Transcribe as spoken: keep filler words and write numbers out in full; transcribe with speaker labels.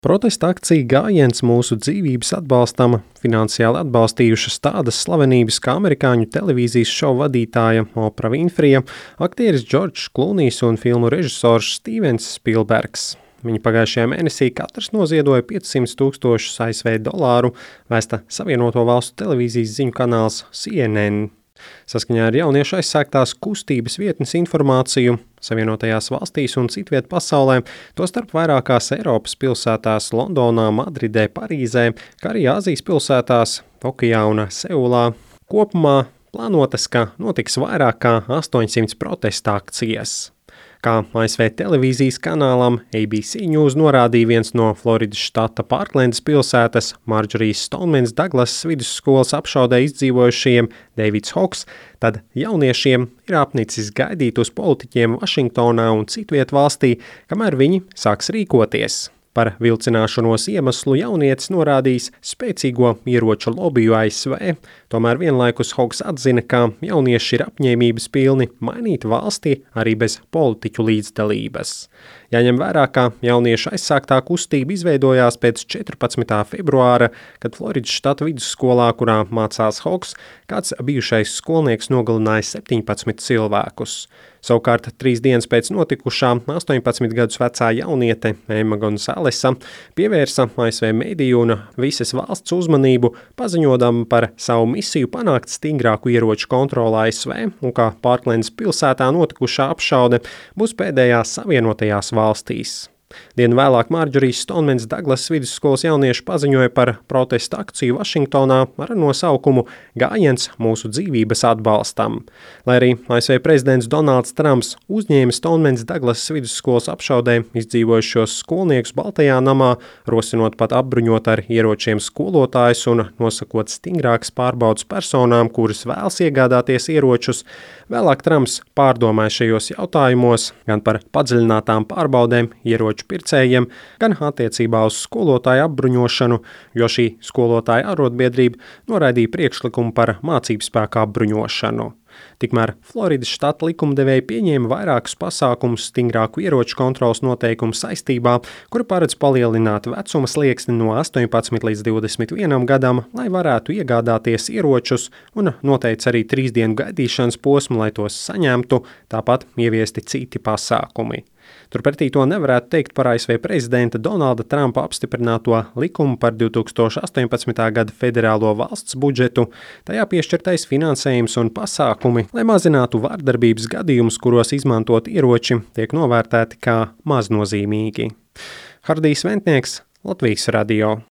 Speaker 1: Protesta akcija gājiens mūsu dzīvības atbalstam finansiāli atbalstījušas tādas slavenības kā amerikāņu televīzijas šovu vadītāja Opra Vinfrija, aktieris Džordžs Klūnijs un filmu režisors Stīvens Spilbergs. Viņi pagājušajā mēnesī katrs noziedoja piecsimt tūkstošus A S V dolāru, vēsta Savienoto Valstu televīzijas ziņu kanāls C N N. Saskaņā ar jauniešu aizsāktās kustības vietnes informāciju Savienotajās valstīs un citviet pasaulē, tostarp vairākās Eiropas pilsētās Londonā, Madridē, Parīzē, kā arī Āzijas pilsētās Tokijā un Seulā. Kopumā plānotas, ka notiks vairāk kā astoņsimt protesta akcijas. Kā A S V televīzijas kanālam A B C News norādīja viens no Floridas štata Parklendas pilsētas Marjorijas Stonemanas Daglasas vidusskolas apšaudē izdzīvojušajiem Deivids Hoks, tad jauniešiem ir apnicis gaidīt uz politiķiem Vašingtonā un citviet valstī, kamēr viņi sāks rīkoties. Par vilcināšanos iemeslu jaunietis norādījis spēcīgo ieroču lobiju A S V, tomēr vienlaikus Hoks atzina, ka jaunieši ir apņēmības pilni mainīt valsti arī bez politiķu līdzdalības. Jāņem vērā, ka jauniešu aizsāktā kustība izveidojās pēc četrpadsmitā februāra, kad Floridas štata vidusskolā, kurā mācās Hoks, kāds bijušais skolnieks nogalināja septiņpadsmit cilvēkus. Savukārt trīs dienas pēc notikušā astoņpadsmit gadus vecā jauniete Emma Gonzalesa pievērsa A S V mediju un visas valsts uzmanību, paziņodama par savu misiju panākt stingrāku ieroču kontroli A S V un kā Parklendas pilsētā notikušā apšaude būs pēdējā Savienotajās valstīs. Dienu vēlāk Marjorijas Stonemanas Daglasas vidusskolas jaunieši paziņoja par protesta akciju Vašingtonā ar nosaukumu Gājiens mūsu dzīvības atbalstam. Lai arī A S V prezidents Donalds Trumps uzņēma Stonemanas Daglasas vidusskolas apšaudē izdzīvojušos skolniekus Baltajā namā, rosinot pat apbruņot ar ieročiem skolotājus un nosakot stingrākas pārbaudas personām, kuras vēlas iegādāties ieročus, vēlāk Trumps pārdomāja šajos jautājumos gan par padziļinātām pārbaudēm ieroču pircējiem, gan attiecībā uz skolotāju apbruņošanu, jo šī skolotāja arotbiedrība noraidīja priekšlikumu par mācību spēka apbruņošanu. Tikmēr Floridas štata likumdevēji pieņēma vairākus pasākumus stingrāku ieroču kontrolas noteikumu saistībā, kuri paredz palielināt vecuma slieksni no astoņpadsmit līdz divdesmit vienam gadam, lai varētu iegādāties ieročus, un noteica arī trīs dienu gaidīšanas posmu, lai tos saņemtu, tāpat ieviesti citi pasākumi. Turpretī to nevarētu teikt par A S V prezidenta Donalda Trumpa apstiprināto likumu par divi tūkstoši astoņpadsmitā gada federālo valsts budžetu, tajā piešķirtais finansējums un pasākumi, lai mazinātu vardarbības gadījumus, kuros izmantot ieroči, tiek novērtēti kā maznozīmīgi. Hardijs Ventnieks, Latvijas radio.